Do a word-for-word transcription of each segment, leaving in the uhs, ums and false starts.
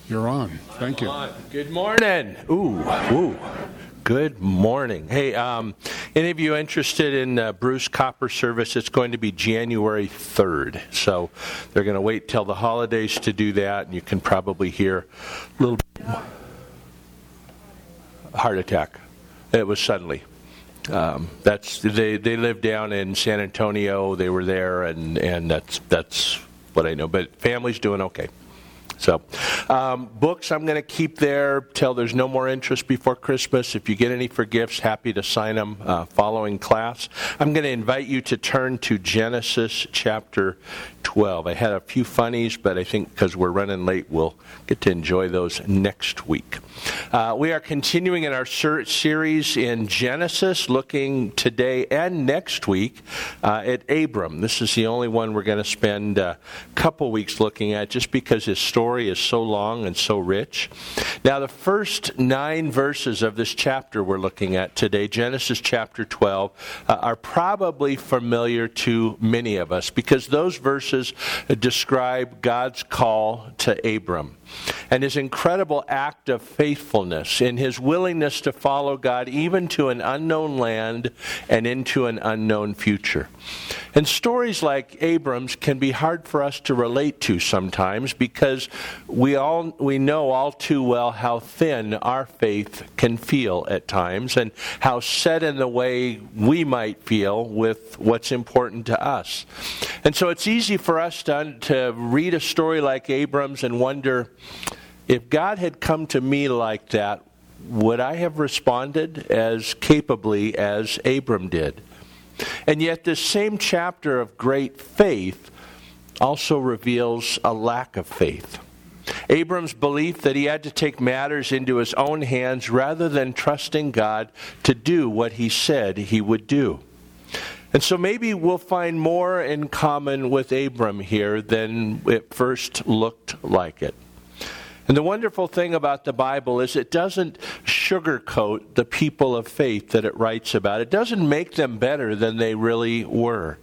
You're on. Thank you. On. Good morning. Ooh, ooh. Good morning. Hey, um, any of you interested in uh, Bruce Copper service? It's going to be January third. So they're going to wait till the holidays to do that, and you can probably hear a little heart attack. It was suddenly. Um, that's they. They live down in San Antonio. They were there, and, and that's that's what I know. But family's doing okay. So, um, books I'm going to keep there till there's no more interest before Christmas. If you get any for gifts, happy to sign them uh, following class. I'm going to invite you to turn to Genesis chapter twelve. I had a few funnies, but I think because we're running late, we'll get to enjoy those next week. Uh, we are continuing in our ser- series in Genesis, looking today and next week uh, at Abram. This is the only one we're going to spend a couple weeks looking at, just because his story is so long and so rich. Now, the first nine verses of this chapter we're looking at today, Genesis chapter twelve, uh, are probably familiar to many of us, because those verses describe God's call to Abram and his incredible act of faithfulness in his willingness to follow God even to an unknown land and into an unknown future. And stories like Abram's can be hard for us to relate to sometimes, because we all we know all too well how thin our faith can feel at times, and how set in the way we might feel with what's important to us. And so it's easy for us to, to read a story like Abram's and wonder, if God had come to me like that, would I have responded as capably as Abram did? And yet this same chapter of great faith also reveals a lack of faith. Abram's belief that he had to take matters into his own hands rather than trusting God to do what he said he would do. And so maybe we'll find more in common with Abram here than it first looked like it. And the wonderful thing about the Bible is it doesn't sugarcoat the people of faith that it writes about. It doesn't make them better than they really were.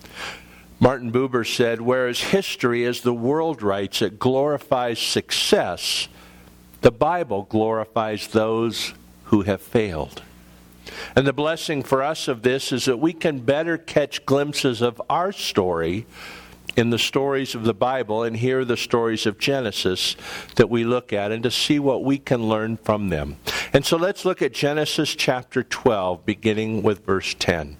Martin Buber said, whereas history, as the world writes, it glorifies success, the Bible glorifies those who have failed. And the blessing for us of this is that we can better catch glimpses of our story in the stories of the Bible, and hear the stories of Genesis that we look at, and to see what we can learn from them. And so let's look at Genesis chapter twelve, beginning with verse ten.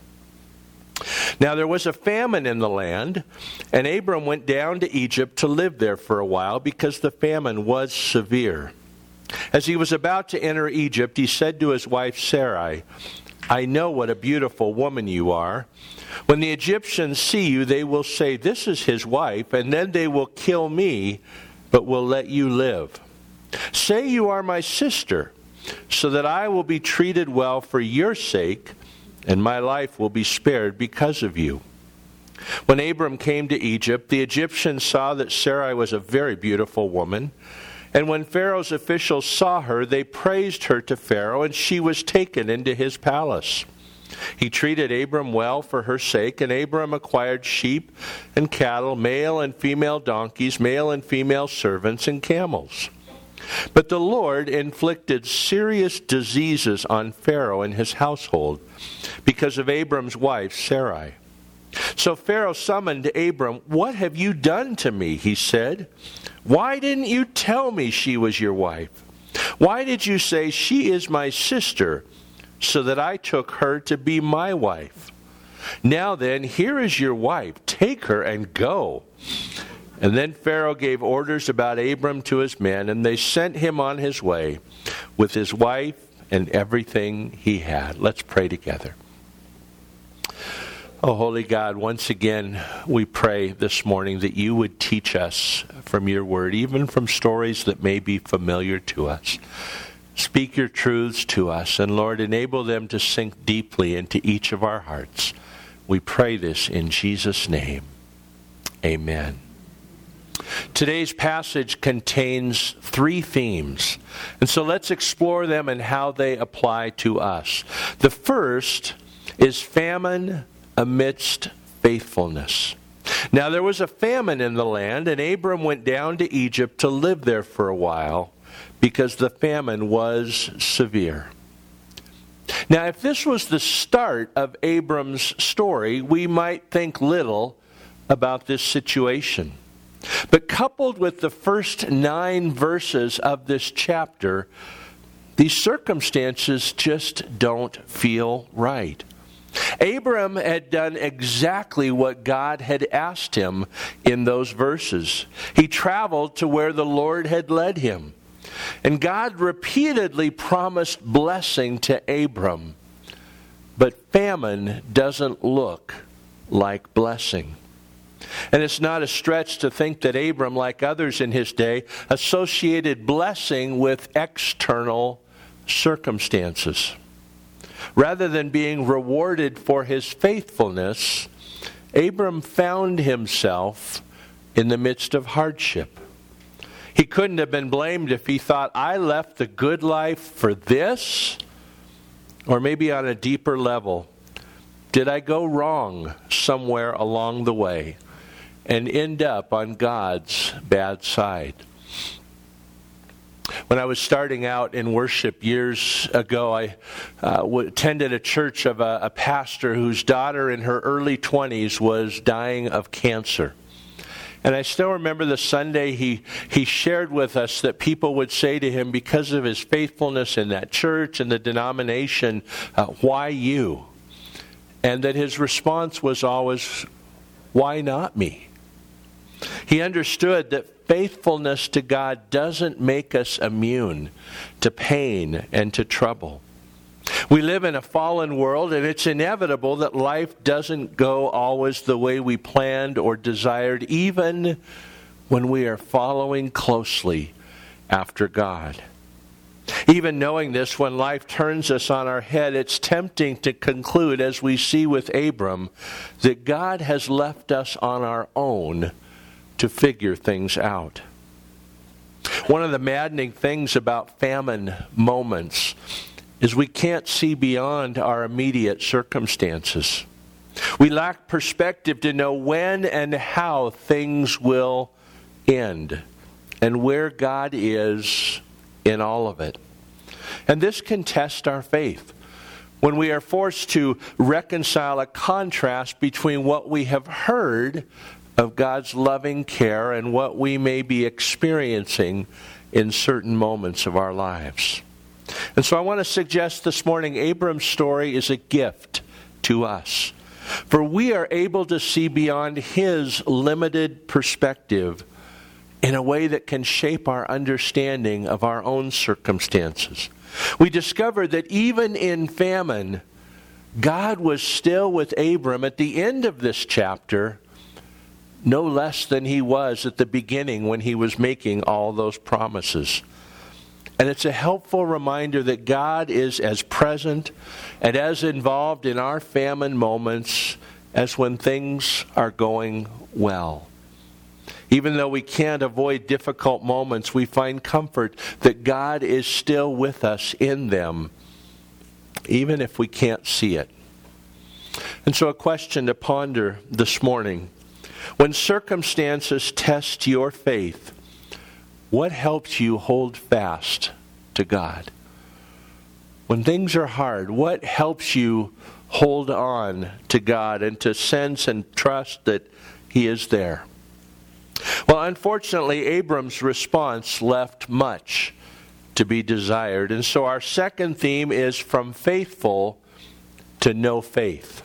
Now there was a famine in the land, and Abram went down to Egypt to live there for a while, because the famine was severe. As he was about to enter Egypt, he said to his wife Sarai, I know what a beautiful woman you are. When the Egyptians see you, they will say, this is his wife, and then they will kill me, but will let you live. Say you are my sister, so that I will be treated well for your sake, and my life will be spared because of you. When Abram came to Egypt, the Egyptians saw that Sarai was a very beautiful woman. And when Pharaoh's officials saw her, they praised her to Pharaoh, and she was taken into his palace. He treated Abram well for her sake, and Abram acquired sheep and cattle, male and female donkeys, male and female servants, and camels. But the Lord inflicted serious diseases on Pharaoh and his household because of Abram's wife, Sarai. So Pharaoh summoned Abram. What have you done to me? He said. Why didn't you tell me she was your wife? Why did you say she is my sister, so that I took her to be my wife? Now then, here is your wife. Take her and go. And then Pharaoh gave orders about Abram to his men, and they sent him on his way with his wife and everything he had. Let's pray together. Oh, Holy God, once again, we pray this morning that you would teach us from your word, even from stories that may be familiar to us. Speak your truths to us, and Lord, enable them to sink deeply into each of our hearts. We pray this in Jesus' name. Amen. Today's passage contains three themes, and so let's explore them and how they apply to us. The first is famine amidst faithfulness. Now there was a famine in the land, and Abram went down to Egypt to live there for a while, because the famine was severe. Now, if this was the start of Abram's story, we might think little about this situation. But coupled with the first nine verses of this chapter, these circumstances just don't feel right. Abram had done exactly what God had asked him in those verses. He traveled to where the Lord had led him. And God repeatedly promised blessing to Abram. But famine doesn't look like blessing. And it's not a stretch to think that Abram, like others in his day, associated blessing with external circumstances. Rather than being rewarded for his faithfulness, Abram found himself in the midst of hardship. He couldn't have been blamed if he thought, I left the good life for this? Or maybe on a deeper level, did I go wrong somewhere along the way and end up on God's bad side? When I was starting out in worship years ago, I uh, attended a church of a, a pastor whose daughter in her early twenties was dying of cancer. And I still remember the Sunday he, he shared with us that people would say to him, because of his faithfulness in that church and the denomination, uh, why you? And that his response was always, why not me? He understood that faithfulness to God doesn't make us immune to pain and to trouble. We live in a fallen world, and it's inevitable that life doesn't go always the way we planned or desired, even when we are following closely after God. Even knowing this, when life turns us on our head, it's tempting to conclude, as we see with Abram, that God has left us on our own to figure things out. One of the maddening things about famine moments is we can't see beyond our immediate circumstances. We lack perspective to know when and how things will end and where God is in all of it. And this can test our faith when we are forced to reconcile a contrast between what we have heard of God's loving care and what we may be experiencing in certain moments of our lives. And so I want to suggest this morning, Abram's story is a gift to us. For we are able to see beyond his limited perspective in a way that can shape our understanding of our own circumstances. We discover that even in famine, God was still with Abram at the end of this chapter, no less than he was at the beginning when he was making all those promises. And it's a helpful reminder that God is as present and as involved in our famine moments as when things are going well. Even though we can't avoid difficult moments, we find comfort that God is still with us in them, even if we can't see it. And so a question to ponder this morning. When circumstances test your faith, what helps you hold fast to God? When things are hard, what helps you hold on to God and to sense and trust that He is there? Well, unfortunately, Abram's response left much to be desired. And so our second theme is from faithful to no faith.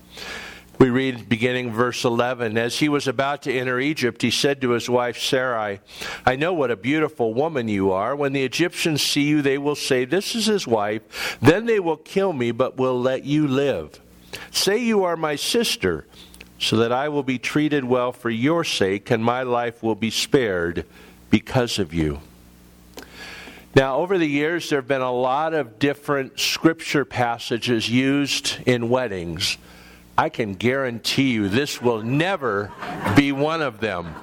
We read beginning verse eleven, as he was about to enter Egypt, he said to his wife Sarai, I know what a beautiful woman you are. When the Egyptians see you, they will say, this is his wife. Then they will kill me, but will let you live. Say you are my sister, so that I will be treated well for your sake, and my life will be spared because of you. Now, over the years, there have been a lot of different scripture passages used in weddings. I can guarantee you this will never be one of them.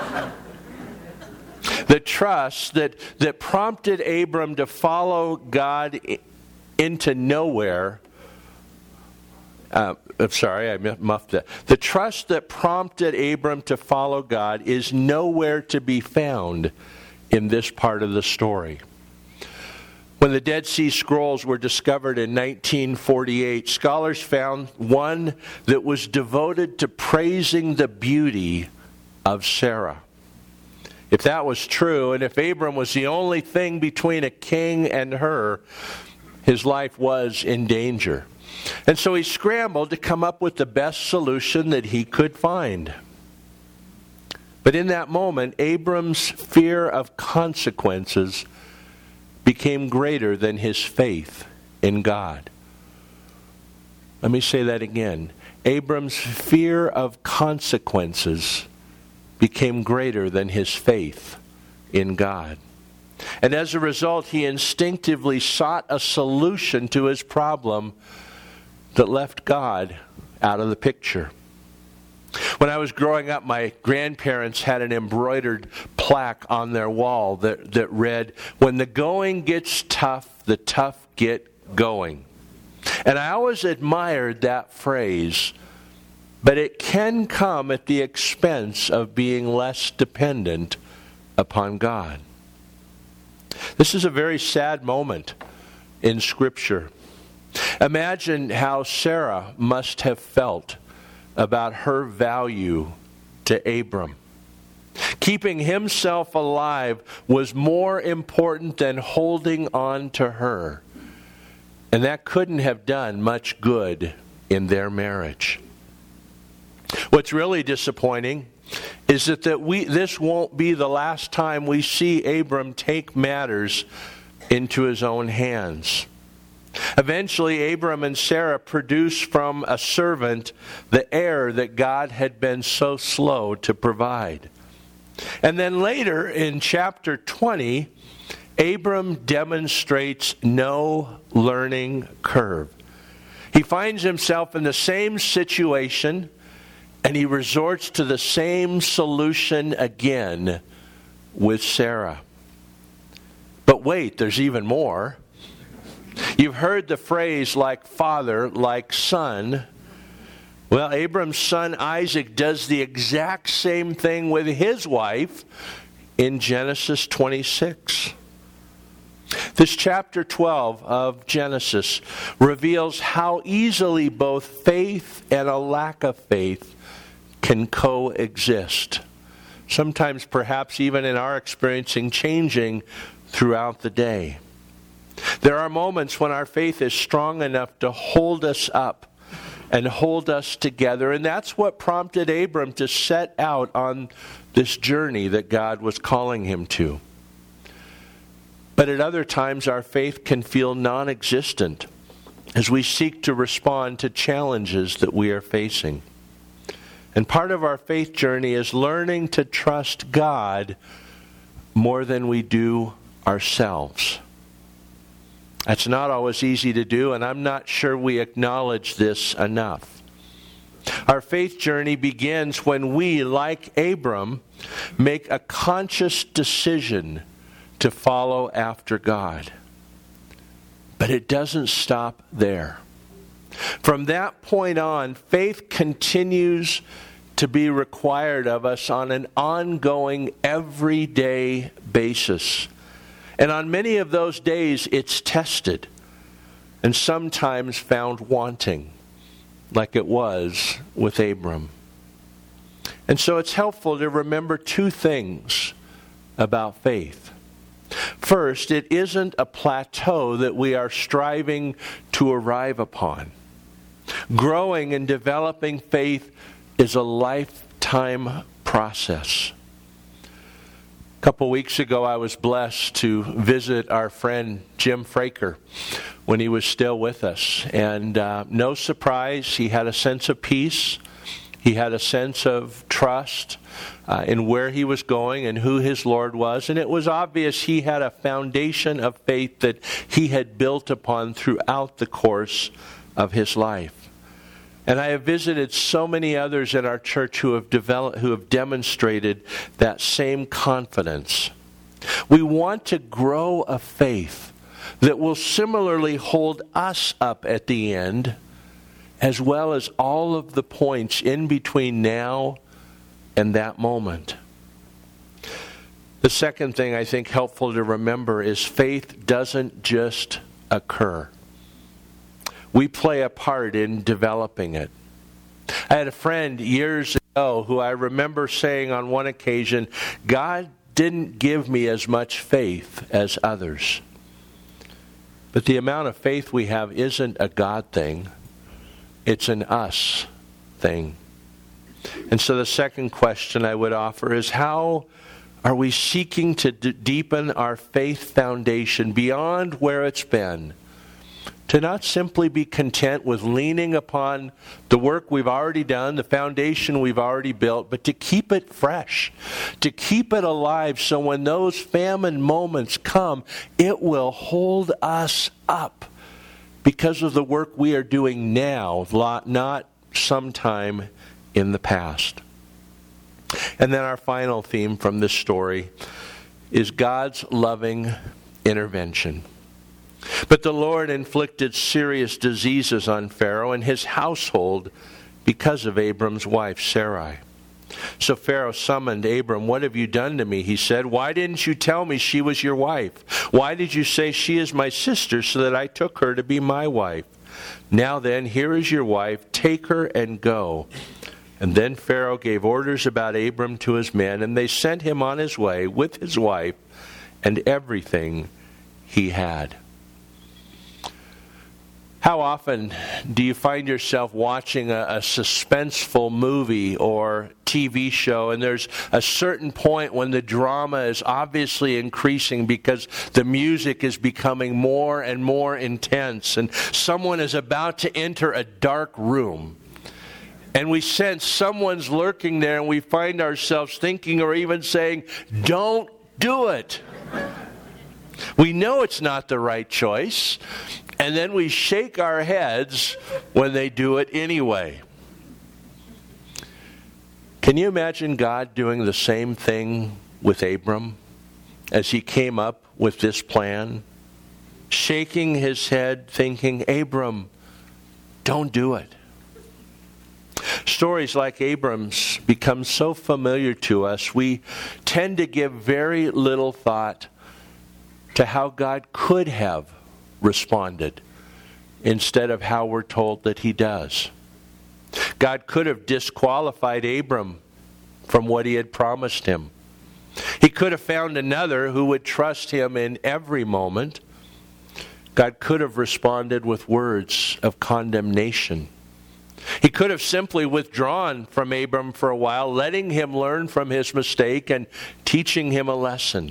The trust that, that prompted Abram to follow God into nowhere uh, I'm sorry, I muffed it. The trust that prompted Abram to follow God is nowhere to be found in this part of the story. When the Dead Sea Scrolls were discovered in nineteen forty-eight, scholars found one that was devoted to praising the beauty of Sarah. If that was true, and if Abram was the only thing between a king and her, his life was in danger. And so he scrambled to come up with the best solution that he could find. But in that moment, Abram's fear of consequences became greater than his faith in God. Let me say that again. Abram's fear of consequences became greater than his faith in God. And as a result, he instinctively sought a solution to his problem that left God out of the picture. When I was growing up, my grandparents had an embroidered plaque on their wall that, that read, "When the going gets tough, the tough get going." And I always admired that phrase, but it can come at the expense of being less dependent upon God. This is a very sad moment in Scripture. Imagine how Sarah must have felt about her value to Abram. Keeping himself alive was more important than holding on to her. And that couldn't have done much good in their marriage. What's really disappointing is that, that we this won't be the last time we see Abram take matters into his own hands. Eventually, Abram and Sarah produced from a servant the heir that God had been so slow to provide. And then later in chapter twenty, Abram demonstrates no learning curve. He finds himself in the same situation, and he resorts to the same solution again with Sarah. But wait, there's even more. You've heard the phrase, like father, like son. Well, Abram's son Isaac does the exact same thing with his wife in Genesis twenty-six. This chapter twelve of Genesis reveals how easily both faith and a lack of faith can coexist. Sometimes perhaps even in our experiencing changing throughout the day. There are moments when our faith is strong enough to hold us up and hold us together. And that's what prompted Abram to set out on this journey that God was calling him to. But at other times, our faith can feel non-existent as we seek to respond to challenges that we are facing. And part of our faith journey is learning to trust God more than we do ourselves. That's not always easy to do, and I'm not sure we acknowledge this enough. Our faith journey begins when we, like Abram, make a conscious decision to follow after God. But it doesn't stop there. From that point on, faith continues to be required of us on an ongoing, everyday basis. And on many of those days, it's tested and sometimes found wanting, like it was with Abram. And so it's helpful to remember two things about faith. First, it isn't a plateau that we are striving to arrive upon. Growing and developing faith is a lifetime process. A couple weeks ago, I was blessed to visit our friend Jim Fraker when he was still with us. And uh, no surprise, he had a sense of peace. He had a sense of trust uh, in where he was going and who his Lord was. And it was obvious he had a foundation of faith that he had built upon throughout the course of his life. And I have visited so many others in our church who have developed, who have demonstrated that same confidence. We want to grow a faith that will similarly hold us up at the end as well as all of the points in between now and that moment. The second thing I think helpful to remember is faith doesn't just occur. We play a part in developing it. I had a friend years ago who I remember saying on one occasion, God didn't give me as much faith as others. But the amount of faith we have isn't a God thing. It's an us thing. And so the second question I would offer is, how are we seeking to d- deepen our faith foundation beyond where it's been? To not simply be content with leaning upon the work we've already done, the foundation we've already built, but to keep it fresh, to keep it alive so when those famine moments come, it will hold us up because of the work we are doing now, not sometime in the past. And then our final theme from this story is God's loving intervention. But the Lord inflicted serious diseases on Pharaoh and his household because of Abram's wife, Sarai. So Pharaoh summoned Abram. "What have you done to me?" he said. "Why didn't you tell me she was your wife? Why did you say she is my sister so that I took her to be my wife? Now then, here is your wife. Take her and go." And then Pharaoh gave orders about Abram to his men, and they sent him on his way with his wife and everything he had. How often do you find yourself watching a, a suspenseful movie or T V show, and there's a certain point when the drama is obviously increasing because the music is becoming more and more intense, and someone is about to enter a dark room, and we sense someone's lurking there, and we find ourselves thinking or even saying, "Don't do it." We know it's not the right choice, and then we shake our heads when they do it anyway. Can you imagine God doing the same thing with Abram as he came up with this plan? Shaking his head, thinking, "Abram, don't do it." Stories like Abram's become so familiar to us, we tend to give very little thought to how God could have responded instead of how we're told that he does. God could have disqualified Abram from what he had promised him. He could have found another who would trust him in every moment. God could have responded with words of condemnation. He could have simply withdrawn from Abram for a while, letting him learn from his mistake and teaching him a lesson.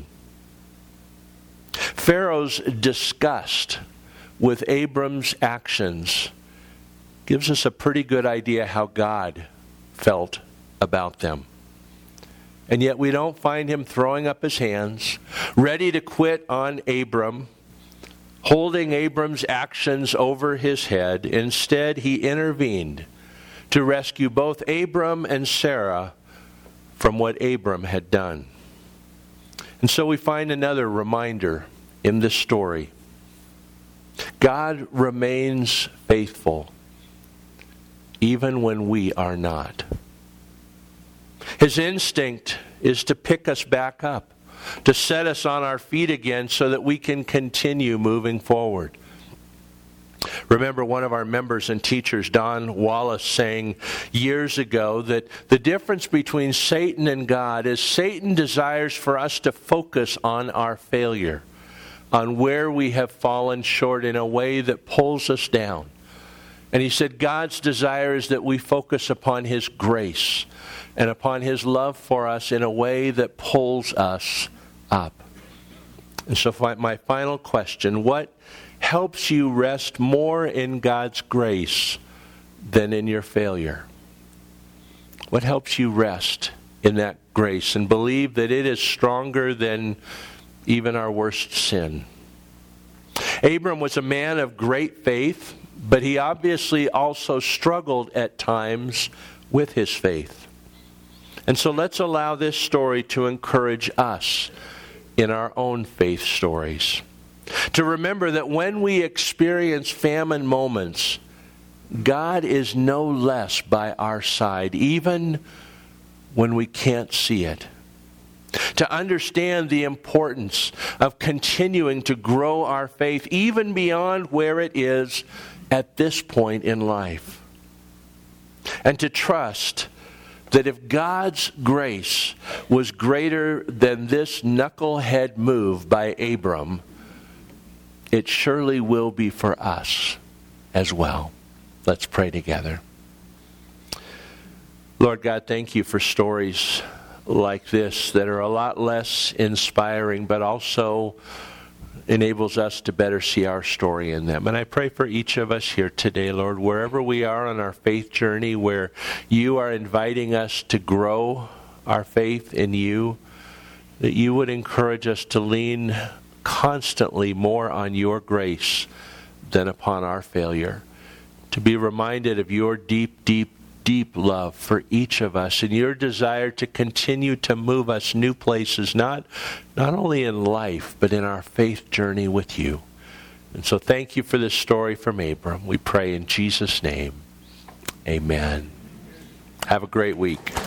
Pharaoh's disgust with Abram's actions gives us a pretty good idea how God felt about them. And yet we don't find him throwing up his hands, ready to quit on Abram, holding Abram's actions over his head. Instead, he intervened to rescue both Abram and Sarah from what Abram had done. And so we find another reminder in this story. God remains faithful even when we are not. His instinct is to pick us back up, to set us on our feet again so that we can continue moving forward. Remember one of our members and teachers, Don Wallace, saying years ago that the difference between Satan and God is Satan desires for us to focus on our failure, on where we have fallen short in a way that pulls us down. And he said God's desire is that we focus upon his grace and upon his love for us in a way that pulls us up. And so my final question, what helps you rest more in God's grace than in your failure? What helps you rest in that grace and believe that it is stronger than even our worst sin? Abram was a man of great faith, but he obviously also struggled at times with his faith. And so let's allow this story to encourage us in our own faith stories. To remember that when we experience famine moments, God is no less by our side, even when we can't see it. To understand the importance of continuing to grow our faith, even beyond where it is at this point in life. And to trust that if God's grace was greater than this knucklehead move by Abram, it surely will be for us as well. Let's pray together. Lord God, thank you for stories like this that are a lot less inspiring, but also enables us to better see our story in them. And I pray for each of us here today, Lord, wherever we are on our faith journey, where you are inviting us to grow our faith in you, that you would encourage us to lean constantly more on your grace than upon our failure. To be reminded of your deep, deep, deep love for each of us and your desire to continue to move us new places, not, not only in life, but in our faith journey with you. And so thank you for this story from Abram. We pray in Jesus' name. Amen. Have a great week.